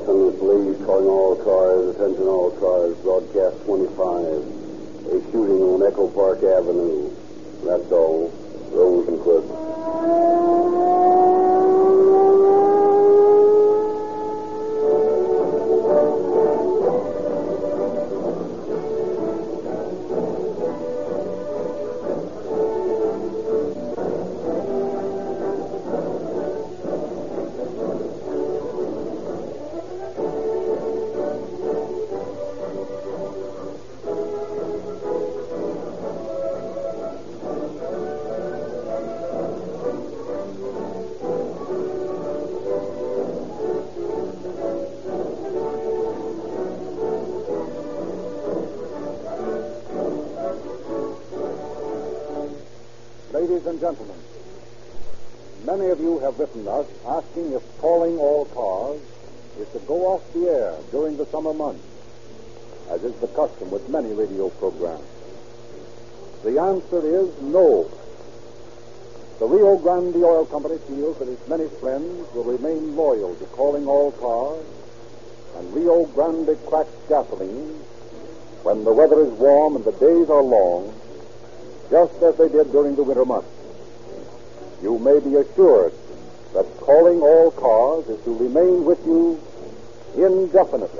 Los Angeles Police calling all cars, attention all cars, broadcast 25. A shooting on Echo Park Avenue. That's all. Rose and Cliff. Ladies and gentlemen, many of you have written us asking if calling all cars is to go off the air during the summer months, as is the custom with many radio programs. The answer is no. The Rio Grande Oil Company feels that its many friends will remain loyal to calling all cars and Rio Grande cracked gasoline when the weather is warm and the days are long, just as they did during the winter months. You may be assured that calling all cars is to remain with you indefinitely.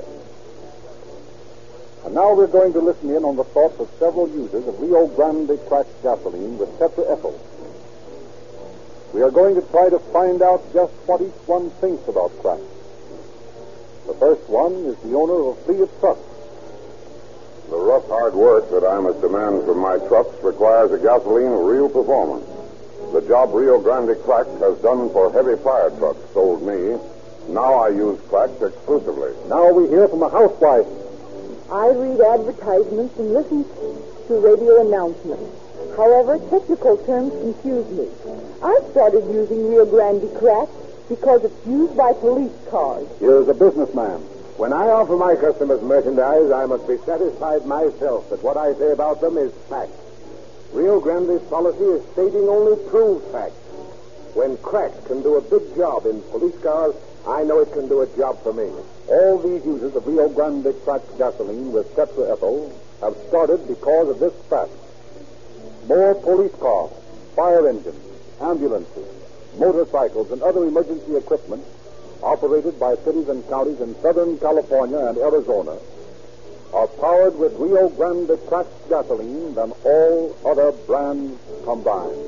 And now we're going to listen in on the thoughts of several users of Rio Grande cracked gasoline with tetraethyl. We are going to try to find out just what each one thinks about crack. The first one is the owner of a fleet of trucks. The rough, hard work that I must demand from my trucks requires a gasoline of real performance. The job Rio Grande Cracked has done for heavy fire trucks sold me. Now I use Cracked exclusively. Now we hear from a housewife. I read advertisements and listen to radio announcements. However, technical terms confuse me. I started using Rio Grande Cracked because it's used by police cars. Here's a businessman. When I offer my customers merchandise, I must be satisfied myself that what I say about them is fact. Rio Grande's policy is stating only true facts. When Cracked can do a big job in police cars, I know it can do a job for me. All these users of Rio Grande cracked gasoline with tetraethyl have started because of this fact. More police cars, fire engines, ambulances, motorcycles, and other emergency equipment operated by cities and counties in Southern California and Arizona are powered with Rio Grande cracked gasoline than all other brands combined.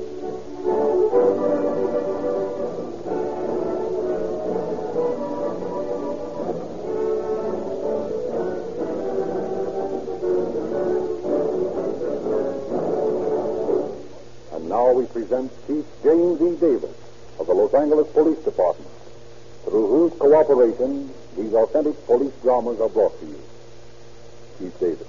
And now we present Chief James E. Davis of the Los Angeles Police Department, through whose cooperation these authentic police dramas are brought to you. Chief Davis.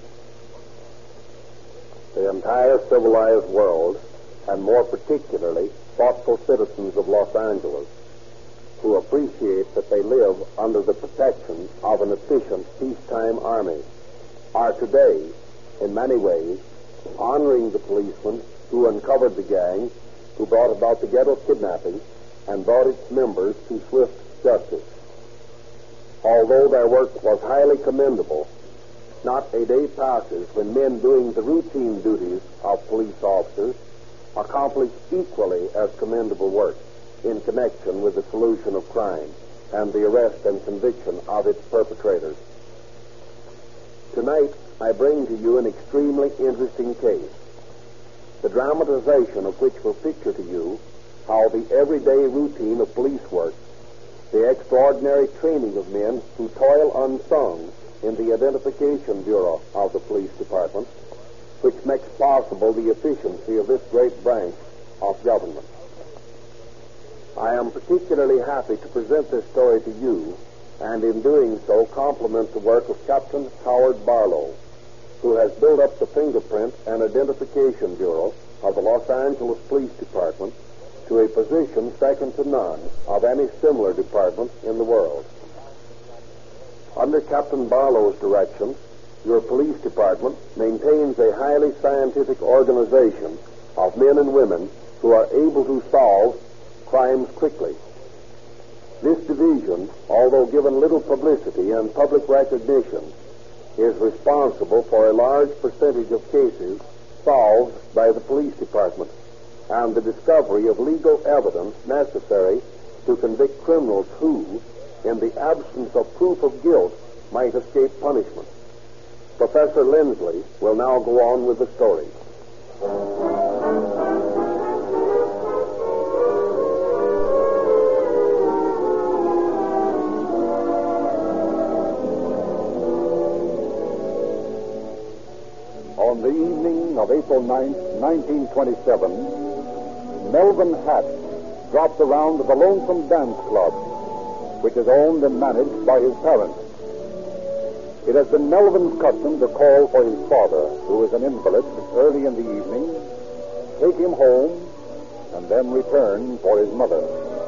The entire civilized world, and more particularly thoughtful citizens of Los Angeles, who appreciate that they live under the protection of an efficient peacetime army, are today, in many ways, honoring the policemen who uncovered the gang, who brought about the ghetto kidnapping, and brought its members to swift justice. Although their work was highly commendable, not a day passes when men doing the routine duties of police officers accomplish equally as commendable work in connection with the solution of crime and the arrest and conviction of its perpetrators. Tonight, I bring to you an extremely interesting case, the dramatization of which will picture to you how the everyday routine of police work, the extraordinary training of men who toil unsung in the Identification Bureau of the Police Department, which makes possible the efficiency of this great branch of government. I am particularly happy to present this story to you, and in doing so compliment the work of Captain Howard Barlow, who has built up the Fingerprint and Identification Bureau of the Los Angeles Police Department to a position second to none of any similar department in the world. Under Captain Barlow's direction, your police department maintains a highly scientific organization of men and women who are able to solve crimes quickly. This division, although given little publicity and public recognition, is responsible for a large percentage of cases solved by the police department and the discovery of legal evidence necessary to convict criminals who, in the absence of proof of guilt, might escape punishment. Professor Lindsley will now go on with the story. On the evening of April 9th, 1927, Melvin Hatch dropped around to the Lonesome Dance Club, which is owned and managed by his parents. It has been Melvin's custom to call for his father, who is an invalid, early in the evening, take him home, and then return for his mother.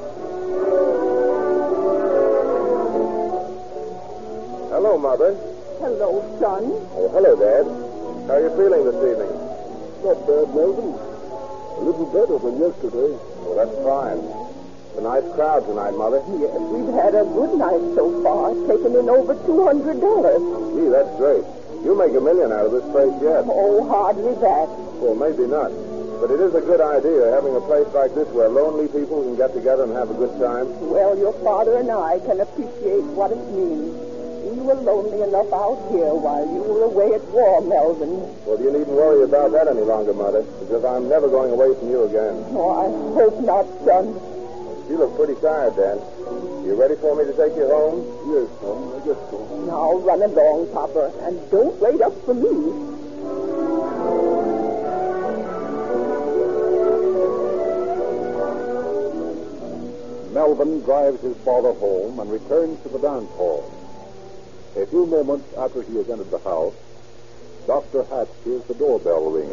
Hello, Mother. Hello, son. Oh, hello, Dad. How are you feeling this evening? Not bad, Melvin. A little better than yesterday. Well, that's fine. It's a nice crowd tonight, Mother. Yes, we've had a good night so far, taking in over $200. Gee, that's great. You'll make $1 million out of this place yet. Oh, hardly that. Well, maybe not. But it is a good idea, having a place like this where lonely people can get together and have a good time. Well, your father and I can appreciate what it means. We were lonely enough out here while you were away at war, Melvin. Well, you needn't worry about that any longer, Mother, because I'm never going away from you again. Oh, I hope not, son. You look pretty tired, Dan. You ready for me to take you home? Yes, son, I guess so. Now run along, Papa, and don't wait up for me. Melvin drives his father home and returns to the dance hall. A few moments after he has entered the house, Dr. Hatch hears the doorbell ring.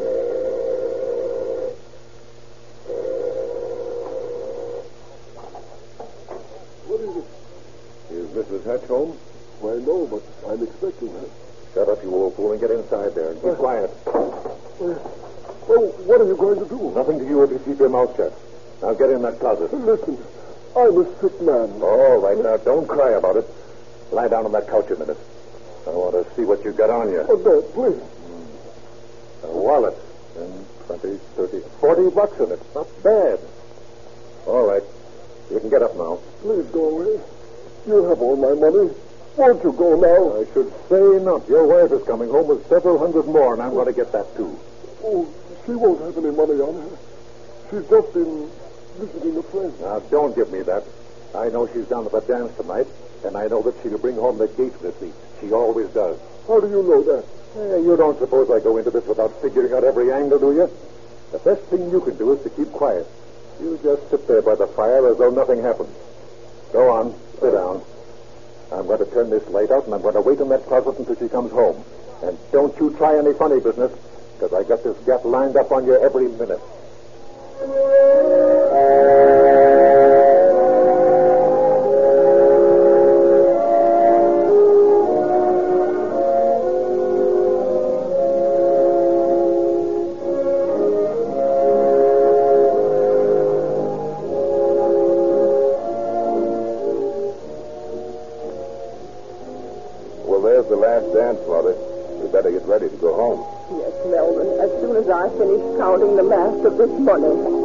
What is it? Is Mrs. Hatch home? Why, no, but I'm expecting her. Shut up, you old fool, and get inside there. Be quiet. Oh, what are you going to do? Nothing to you if you keep your mouth shut. Now get in that closet. Listen, I'm a sick man. All right, now don't cry about it. Lie down on that couch a minute. I want to see what you got on you. Oh, no, please. A wallet. 10, 20, 30, $40 in it. Not bad. All right. You can get up now. Please go away. You have all my money. Won't you go now? I should say not. Your wife is coming home with several hundred more, and I'm going to get that, too. Oh, she won't have any money on her. She's just been visiting a friend. Now, don't give me that. I know she's down at the dance tonight, and I know that she'll bring home the gate receipt. She always does. How do you know that? You don't suppose I go into this without figuring out every angle, do you? The best thing you can do is to keep quiet. You just sit there by the fire as though nothing happened. Go on. Sit down. I'm going to turn this light out, and I'm going to wait in that closet until she comes home. And don't you try any funny business, because I got this gap lined up on you every minute. The last dance, Mother. We better get ready to go home. Yes, Melvin, as soon as I finish counting the mass of this money.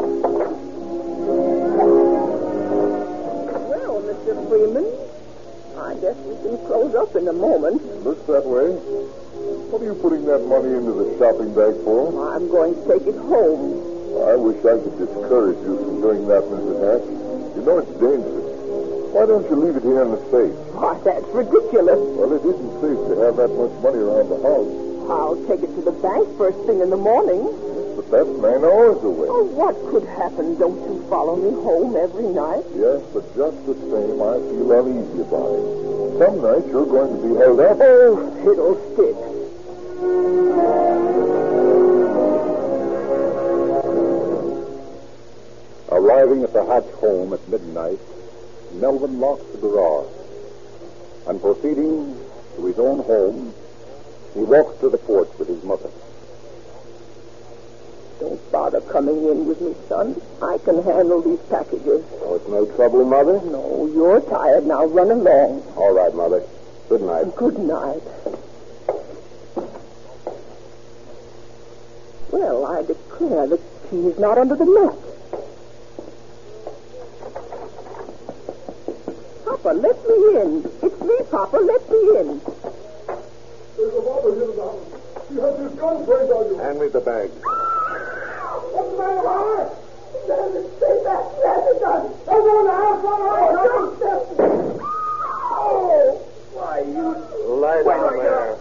Well, Mr. Freeman, I guess we can close up in a moment. Looks that way. What are you putting that money into the shopping bag for? I'm going to take it home. I wish I could discourage you from doing that, Mrs. Hatch. You know it's dangerous. Why don't you leave it here in the safe? Why, that's ridiculous. Well, it isn't safe to have that much money around the house. I'll take it to the bank first thing in the morning. But that's 9 hours away. Oh, what could happen? Don't you follow me home every night? Yes, but just the same, I feel uneasy about it. Some nights you're going to be held up. Oh, fiddlesticks. Arriving at the Hatch home at midnight, Melvin locks the garage, and proceeding to his own home, he walks to the porch with his mother. Don't bother coming in with me, son. I can handle these packages. Oh, it's no trouble, Mother? No, You're tired now. Run along. All right, Mother. Good night. Good night. Well, I declare the key is not under the mat. Papa, let me in. It's me, Papa. Let me in. There's a robber here in the house. He has his gun pointed on you. Hand me the bag. What's the matter, Robert? Stay back. He has his gun. Don't go in the house. Don't step. Oh, why, you... Lie down there.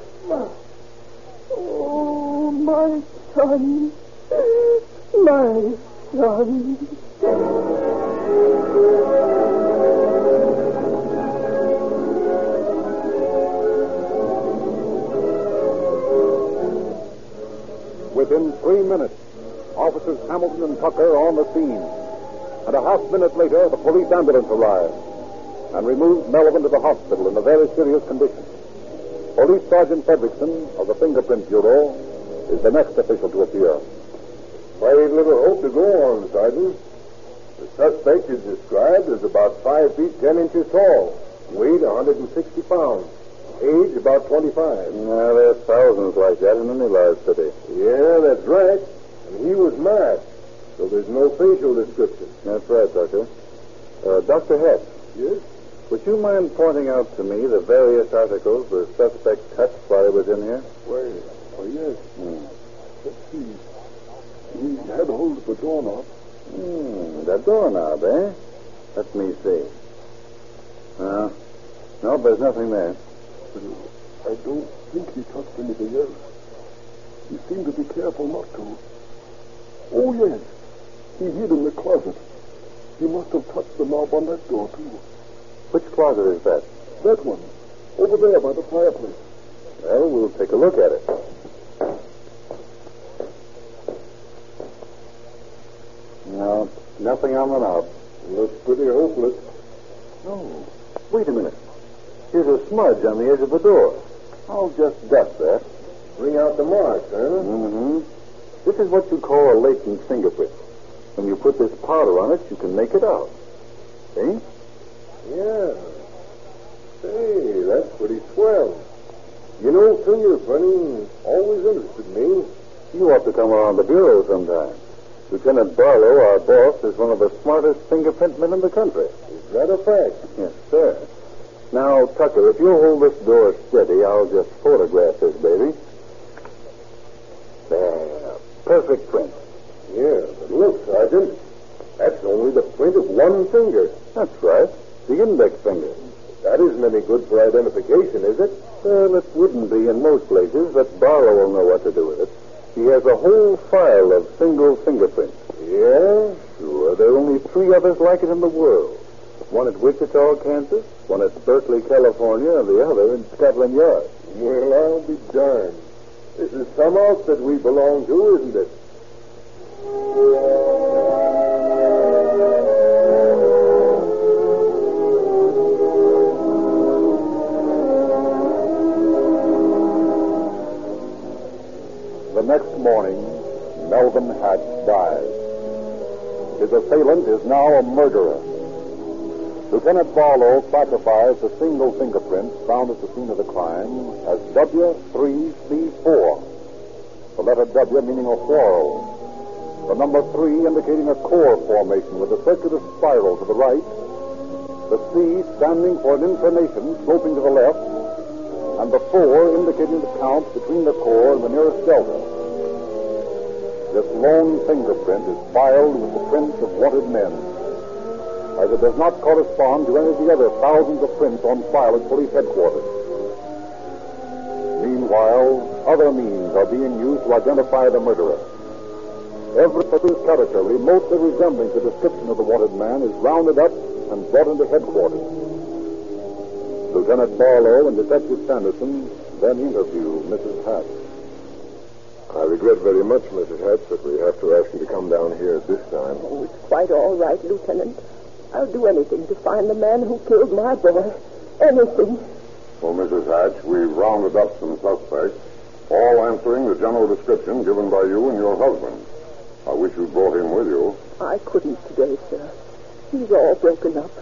Oh, my son. My son. Within 3 minutes, Officers Hamilton and Tucker are on the scene. And a half minute later, the police ambulance arrives and removes Melvin to the hospital in a very serious condition. Police Sergeant Fredrickson of the Fingerprint Bureau is the next official to appear. Very little hope to go on, Sergeant. The suspect is described as about 5 feet 10 inches tall, weight 160 pounds, age about 25. There's thousands like that in any large city. Yeah, that's right. And he was masked, so there's no facial description. That's right, Doctor. Dr. Hetz, Yes? would you mind pointing out to me the various articles the suspect touched while he was in here? Why, oh, yes. Let's see. He had hold of the doorknob. The doorknob, eh? Let me see. No, there's nothing there. I don't think he touched anything else. He seemed to be careful not to. Oh, yes. He hid in the closet. He must have touched the knob on that door, too. Which closet is that? That one. Over there by the fireplace. Well, we'll take a look at it. No, nothing on the knob. Looks pretty hopeless. Oh, wait a minute. Here's a smudge on the edge of the door. I'll just dust that. Bring out the marks, huh? Mm-hmm. This is what you call a latent fingerprint. When you put this powder on it, you can make it out. See? Yeah. Say, that's pretty swell. You know, fingerprinting always interested me. You ought to come around the bureau sometime. Lieutenant Barlow, our boss, is one of the smartest fingerprint men in the country. Is that a fact? Yes, sir. Now, Tucker, if you'll hold this door steady, I'll just photograph this baby. There. Perfect print. Yeah, but look, Sergeant. That's only the print of one finger. That's right. The index finger. That isn't any good for identification, is it? Well, it wouldn't be in most places, but Barlow will know what to do with it. He has a whole file of single fingerprints. Yeah? Sure. There are only 3 others like it in the world. One at Wichita, Kansas, one at Berkeley, California, and the other in Scotland Yard. Well, I'll be darned. This is some outfit we belong to, isn't it? The next morning, Melvin Hatch dies. His assailant is now a murderer. Lieutenant Barlow classifies the single fingerprint found at the scene of the crime as W3C4. The letter W meaning a whorl. The number 3 indicating a core formation with a circular spiral to the right. The C standing for an inclination sloping to the left. And the 4 indicating the count between the core and the nearest delta. This lone fingerprint is filed with the prints of wanted men, as it does not correspond to any of the other thousands of prints on file at police headquarters. Meanwhile, other means are being used to identify the murderer. Every police character remotely resembling the description of the wanted man is rounded up and brought into headquarters. Lieutenant Barlow and Detective Sanderson then interview Mrs. Hatch. I regret very much, Mrs. Hatch, that we have to ask you to come down here at this time. Oh, it's quite all right, Lieutenant. I'll do anything to find the man who killed my boy. Anything. Well, Mrs. Hatch, we've rounded up some suspects, all answering the general description given by you and your husband. I wish you'd brought him with you. I couldn't today, sir. He's all broken up.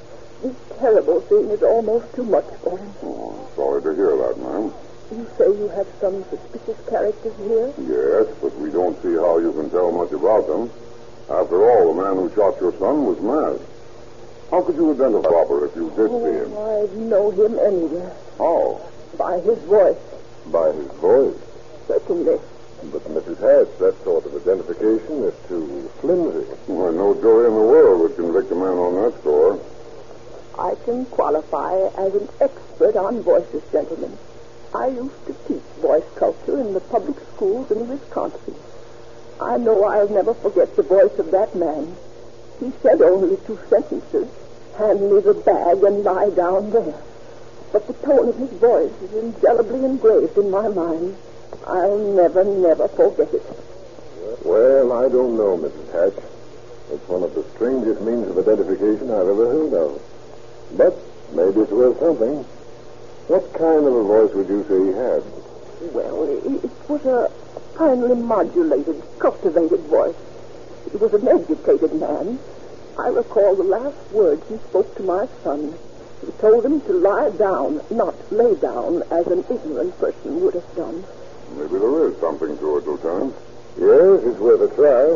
This terrible thing is almost too much for him. Oh, I'm sorry to hear that, ma'am. You say you have some suspicious characters here? Yes, but we don't see how you can tell much about them. After all, the man who shot your son was masked. How could you identify the robber if you did see him? I'd know him anywhere. How? By his voice. By his voice. Certainly. But, Mrs. Hatch, that sort of identification is too flimsy. Why, no jury in the world would convict a man on that score. I can qualify as an expert on voices, gentlemen. I used to teach voice culture in the public schools in Wisconsin. I know I'll never forget the voice of that man. He said only 2 sentences. Hand me the bag and lie down there. But the tone of his voice is indelibly engraved in my mind. I'll never, never forget it. Well, I don't know, Mrs. Hatch. It's one of the strangest means of identification I've ever heard of. But maybe it's worth something. What kind of a voice would you say he had? Well, it was a finely modulated, cultivated voice. He was an educated man. I recall the last words he spoke to my son. He told him to lie down, not lay down, as an ignorant person would have done. Maybe there is something to it, Lieutenant. Yes, it's worth a try.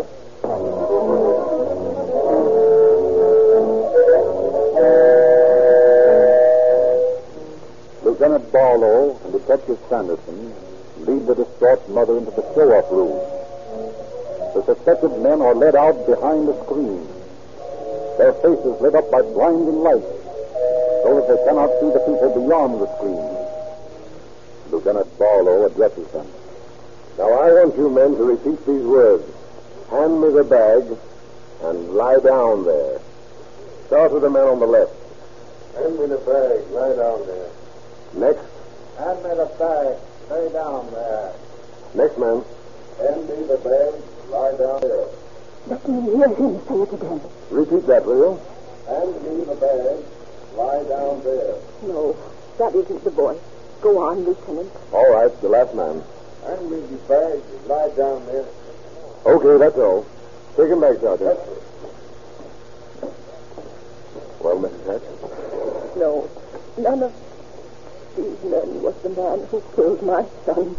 Lieutenant Barlow and Detective Sanderson lead the distraught mother into the show-off room. The suspected men are led out behind the screen. Their faces lit up by blinding lights, so that they cannot see the people beyond the screen. Lieutenant Barlow addresses them. Now, I want you men to repeat these words. Hand me the bag and lie down there. Start with the man on the left. Hand me the bag. Lie down there. Next. Hand me the bag. Lay down there. Next man. Hand me the bag. Lie down there. Let me hear him say it again. Repeat that, will you? Hand me the bag. Lie down there. No, that isn't the voice. Go on, Lieutenant. All right, the last man. Hand me the bag. Lie down there. Okay, that's all. Take him back, Sergeant. Well, Mrs. Hatch? No, none of these men was the man who killed my son.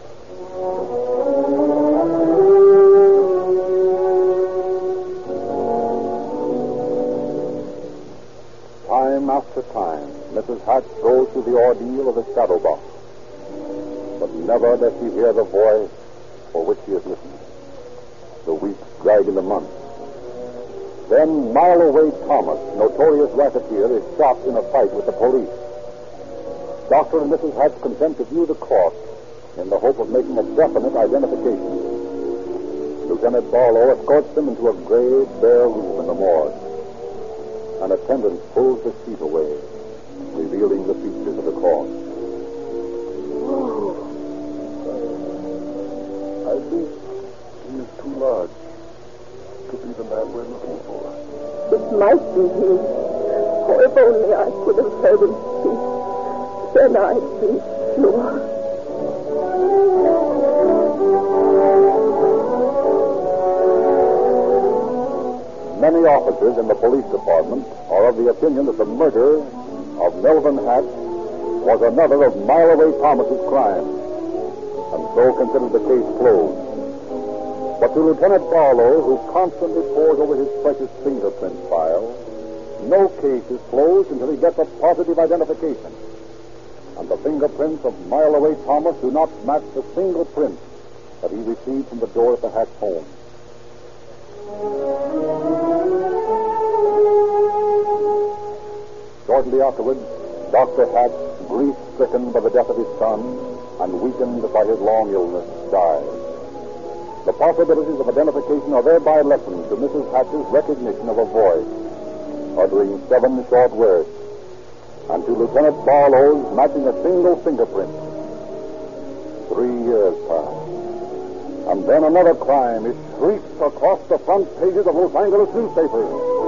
Time after time, Mrs. Hatch goes through the ordeal of the shadow box. But never does she hear the voice for which she has listened. The weeks drag into months. Then Mile Away Thomas, notorious racketeer, is shot in a fight with the police. Dr. and Mrs. Hatch consent to view the corpse in the hope of making a definite identification. Lieutenant Barlow escorts them into a gray, bare room in the morgue. An attendant pulls the sheet away, revealing the features of the corpse. I think he is too large to be the man we're looking for. It might be he. Oh, if only I could have heard him speak. Then I'd be sure. Many officers in the police department are of the opinion that the murder of Melvin Hatch was another of Mile Away Thomas's crimes, and so consider the case closed. But to Lieutenant Barlow, who constantly pores over his precious fingerprint file, no case is closed until he gets a positive identification. And the fingerprints of Mile Away Thomas do not match the single print that he received from the door of the Hatch home. Shortly afterwards, Dr. Hatch, grief-stricken by the death of his son and weakened by his long illness, died. The possibilities of identification are thereby lessened to Mrs. Hatch's recognition of a voice, uttering 7 short words, and to Lieutenant Barlow's matching a single fingerprint. 3 years pass. And then another crime is shrieked across the front pages of Los Angeles newspapers.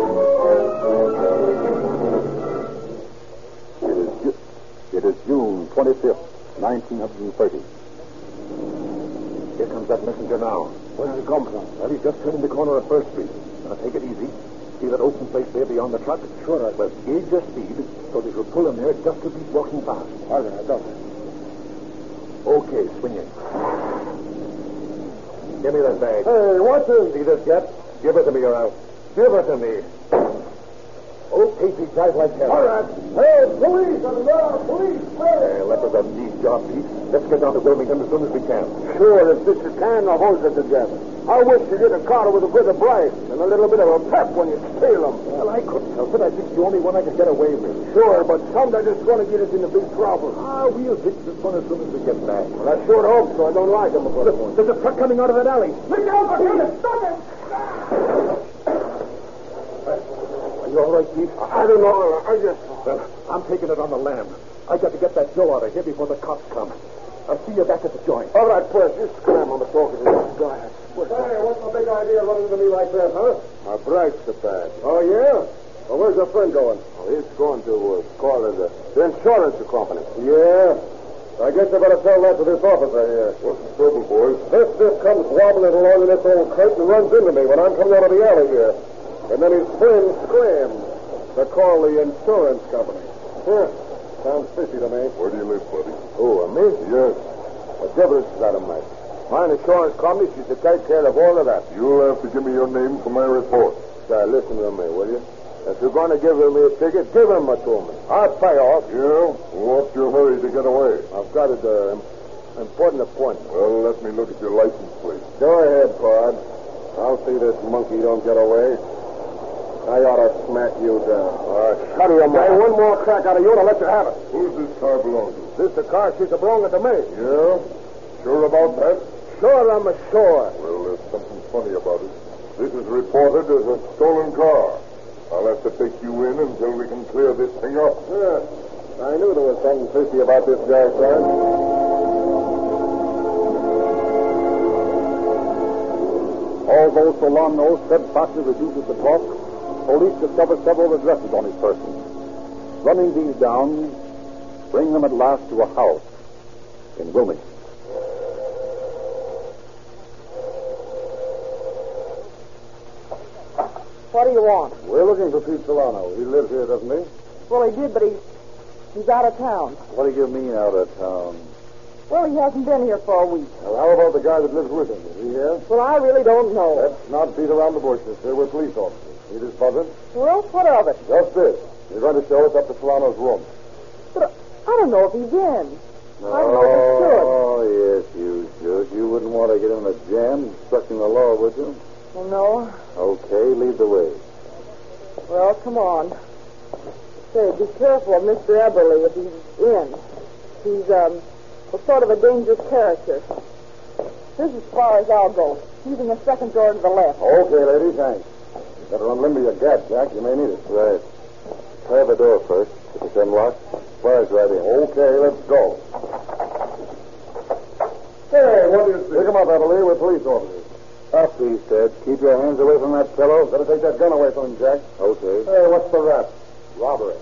It is June 25th, 1930. Here comes that messenger now. Where did he come from? Well, he's just turning the corner of First Street. Now, take it easy. See that open place there beyond the truck? Sure. Well, gauge your speed so that you'll pull in there just to keep walking fast. All right, I got it. Okay, swing in. Give me that bag. Hey, what's this? See this yet? Give it to me, or else. Give it to me. Okay, Pete, drive like hell. All right. Hey, police! Police! Hey, let us have these job, Pete. Let's get down to Wilmington as soon as we can. Sure, if this is can, the hose it together. I wish you get a car with a bit of bright and a little bit of a pep when you steal them. Well, I couldn't help it. I think the only one I could get away with. Sure, but sometimes it's going to get us into big trouble. We'll fix this one as soon as we get back. Well, I sure hope so. I don't like them. There's a truck coming out of that alley. Look out! Stop it! Are you all right, Pete? I don't know. I just... Well, I'm taking it on the lam. I got to get that Joe out of here before the cops come. I'll see you back at the joint. All right, Puss. You scram on the talking to this guy. Hey, what's the big idea running to me like that, huh? My brakes are bad. Oh, yeah? Well, where's your friend going? Oh, he's going to call the insurance company. Yeah? I guess I better tell that to this officer here. What's the trouble, boys? This comes wobbling along in this old crate and runs into me when I'm coming out of the alley here. And then his friend screams to call the insurance company. Huh. Sounds fishy to me. Where do you live, buddy? Oh, me? Yes. What difference does that make? My insurance company should take care of all of that. You'll have to give me your name for my report. Now, listen to me, will you? If you're going to give me a ticket, give him a to me. I'll pay off. Yeah? What's your hurry to get away? I've got an important appointment. Well, let me look at your license plate. Go ahead, Pard. I'll see this monkey don't get away. I ought to smack you down. All right, shut your mouth. Hey, one more crack out of you and I'll let you have it. Who's this car belong to? This the car she's belonging to me. Yeah? Sure about that? Sure, I'm sure. Well, there's something funny about it. This is reported as a stolen car. I'll have to take you in until we can clear this thing up. Yeah. I knew there was something fishy about this guy, son. Although Solano steadfastly refuses to talk, police discover several addresses on his person. Running these down, bring them at last to a house in Wilmington. What do you want? We're looking for Pete Solano. He lives here, doesn't he? Well, he did, but he's out of town. What do you mean, out of town? Well, he hasn't been here for a week. Well, how about the guy that lives with him? Is he here? Well, I really don't know. Let's not beat around the bush, mister. We're police officers. See this buzzard? Well, what of it? Just this. You're going to show us up to Solano's room. But I don't know if he's in. I don't know if he should. Oh, yes, you should. You wouldn't want to get in a jam obstructing the law, would you? Well, no. Okay, lead the way. Well, come on. Say, be careful of Mr. Eberly if he's in. He's, sort of a dangerous character. This is as far as I'll go. He's in the second door to the left. Okay, lady, thanks. You better unlimber your gap, Jack. You may need it. Right. Try the door first. If it's unlocked, fire's right in. Okay, let's go. Hey, what is this? Pick him up, Eberly. We're police officers. Up, he said. Keep your hands away from that fellow. Better take that gun away from him, Jack. Okay. Hey, what's the rap? Robbery.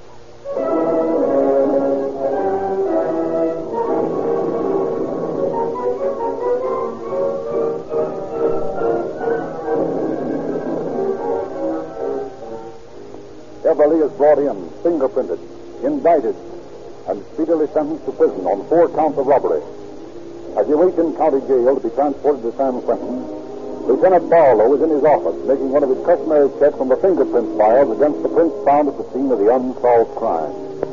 Eberly is brought in, fingerprinted, indicted, and speedily sentenced to prison on 4 counts of robbery. As he waits in county jail to be transported to San Quentin, Lieutenant Barlow is in his office making one of his customary checks on the fingerprint files against the prints found at the scene of the unsolved crime.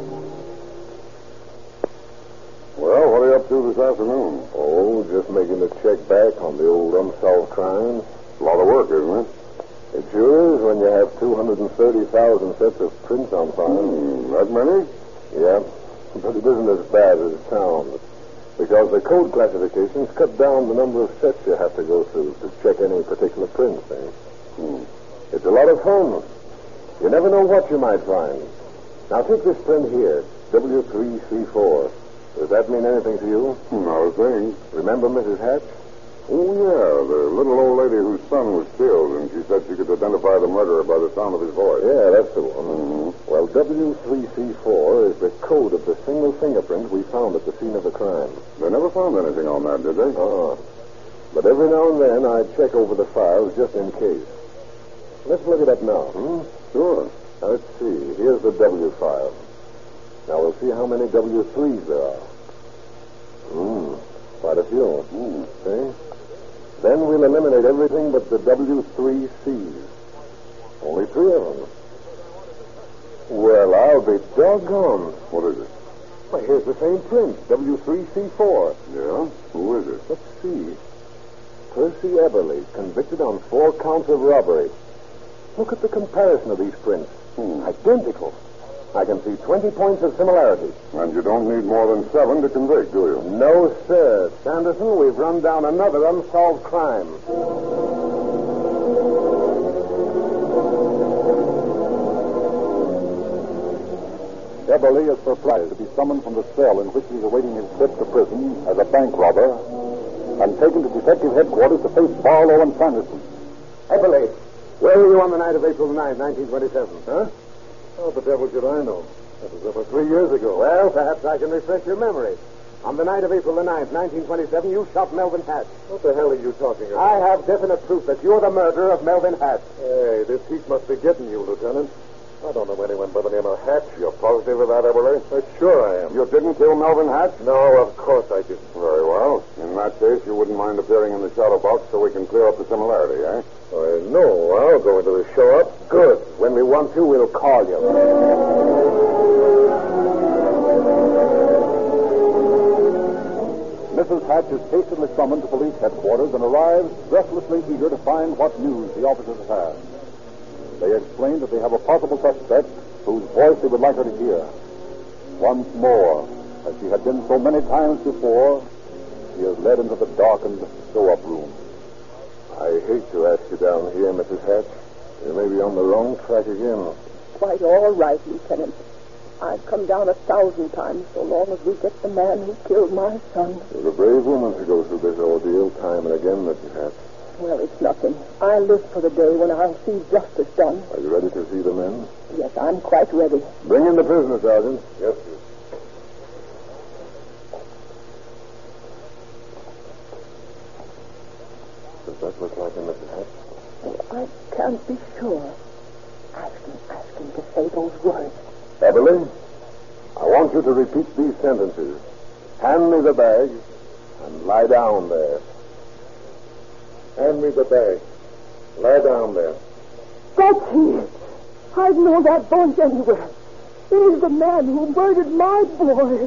Well, what are you up to this afternoon? Oh, just making a check back on the old unsolved crimes. A lot of work, isn't it? It sure is when you have 230,000 sets of prints on file. That many? Yeah, but it isn't as bad as it sounds. Because the code classifications cut down the number of sets you have to go through to check any particular print thing. It's a lot of fun. You never know what you might find. Now, take this print here, W334. Does that mean anything to you? Not a thing. Remember Mrs. Hatch? Oh, yeah, the little old lady whose son was killed, and she said she could identify the murderer by the sound of his voice. Yeah, that's the one. Well, W334 is the code of the single fingerprint we found at the scene of the crime. They never found anything on that, did they? But every now and then I'd check over the files just in case. Let's look it up now. Sure. Now, let's see. Here's the W file. Now, we'll see how many W3s there are. Quite a few. See? Then we'll eliminate everything but the W3Cs. Only 3 of them. Well, I'll be doggone. What is it? Why, here's the same print, W3C4. Yeah? Who is it? Let's see. Percy Eberly, convicted on 4 counts of robbery. Look at the comparison of these prints. Identical. I can see 20 points of similarity. And you don't need more than 7 to convict, do you? No, sir. Sanderson, we've run down another unsolved crime. Eberly is surprised to be summoned from the cell in which he's awaiting his trip to prison as a bank robber and taken to detective headquarters to face Barlow and Sanderson. Eberly, where were you on the night of April 9, 1927? Huh? Oh, the devil should I know. That was over 3 years ago. Well, perhaps I can refresh your memory. On the night of April the 9th, 1927, you shot Melvin Hatch. What the hell are you talking about? I have definite proof that you're the murderer of Melvin Hatch. Hey, this heat must be getting you, Lieutenant. I don't know anyone by the name of Hatch. You're positive of that, Eberly? Sure I am. You didn't kill Melvin Hatch? No, of course I didn't. Very well. In that case, you wouldn't mind appearing in the shadow box so we can clear up the similarity, eh? No, I'll go into the show up. Good. When we want you, we'll call you. Mrs. Hatch is hastily summoned to police headquarters and arrives breathlessly eager to find what news the officers have. They explain that they have a possible suspect whose voice they would like her to hear. Once more, as she had been so many times before, she is led into the darkened show-up room. I hate to ask you down here, Mrs. Hatch. You may be on the wrong track again. Quite all right, Lieutenant. I've come down 1,000 times so long as we get the man who killed my son. You're a brave woman to go through this ordeal time and again, Mrs. Hatch. Well, it's nothing. I live for the day when I'll see justice done. Are you ready to see the men? Yes, I'm quite ready. Bring in the prisoner, Sergeant. Yes, sir. Does that look like him, Mrs. Hatch? Oh, I can't be sure. Ask him to say those words. Eberly, I want you to repeat these sentences. Hand me the bag and lie down there. Hand me the bag. Lie down there. That's he. I've known that voice anywhere. It is the man who murdered my boy.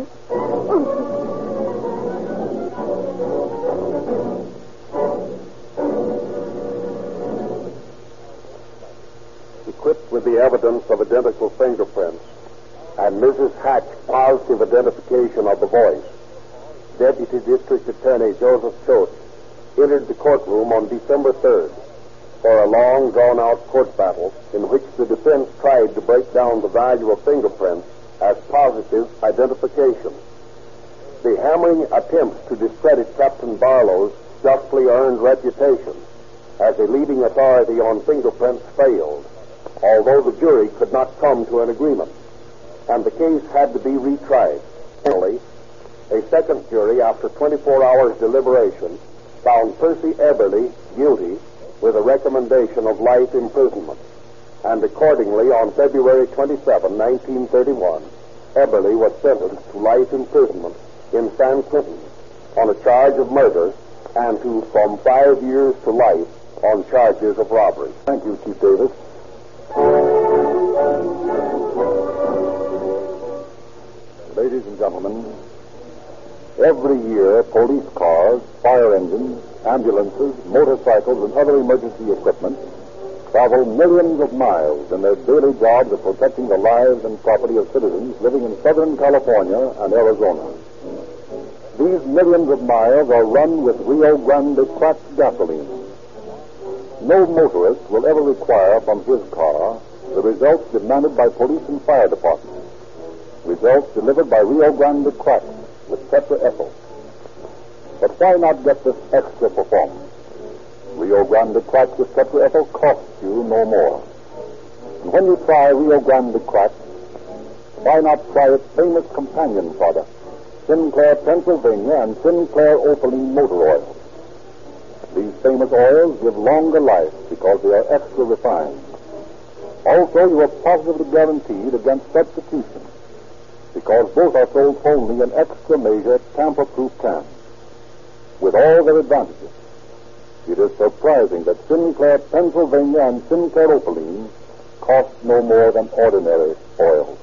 Equipped with the evidence of identical fingerprints and Mrs. Hatch's positive identification of the voice, Deputy District Attorney Joseph Choate entered the courtroom on December 3rd for a long, drawn-out court battle in which the defense tried to break down the value of fingerprints as positive identification. The hammering attempts to discredit Captain Barlow's justly earned reputation as a leading authority on fingerprints failed, although the jury could not come to an agreement, and the case had to be retried. Finally, a second jury, after 24 hours deliberation, found Percy Eberly guilty with a recommendation of life imprisonment. And accordingly, on February 27, 1931, Eberly was sentenced to life imprisonment in San Quentin on a charge of murder and to from 5 years to life on charges of robbery. Thank you, Chief Davis. Ladies and gentlemen, every year police cars, fire engines, ambulances, motorcycles, and other emergency equipment travel millions of miles in their daily jobs of protecting the lives and property of citizens living in Southern California and Arizona. These millions of miles are run with Rio Grande cracked gasoline. No motorist will ever require from his car the results demanded by police and fire departments. Results delivered by Rio Grande cracked with tetraethyl. But why not get this extra performance? Rio Grande cracked with tetraethyl costs you no more. And when you try Rio Grande cracked, why not try its famous companion product, Sinclair Pennsylvania and Sinclair Opaline Motor Oil? These famous oils give longer life because they are extra refined. Also, you are positively guaranteed against substitution because both are sold only in extra measure tamper-proof cans. With all their advantages, it is surprising that Sinclair Pennsylvania and Sinclair Opaline cost no more than ordinary oil.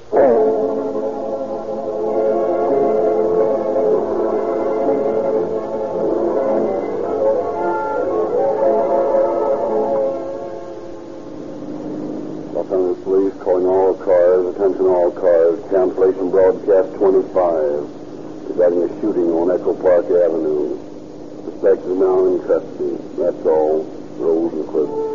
Los Angeles Police calling all cars, attention all cars, cancellation broadcast 25, regarding a shooting on Echo Park Avenue. Suspect is now in custody. That's all. Rolls and clips.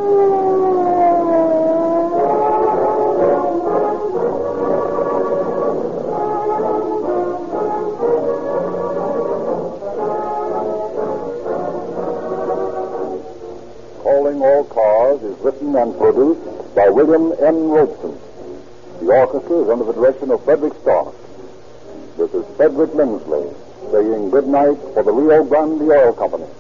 Calling All Cars is written and produced by William N. Robeson. The orchestra is under the direction of Frederick Stark. This is Frederick Lindsley saying good night for the Rio Grande Oil Company.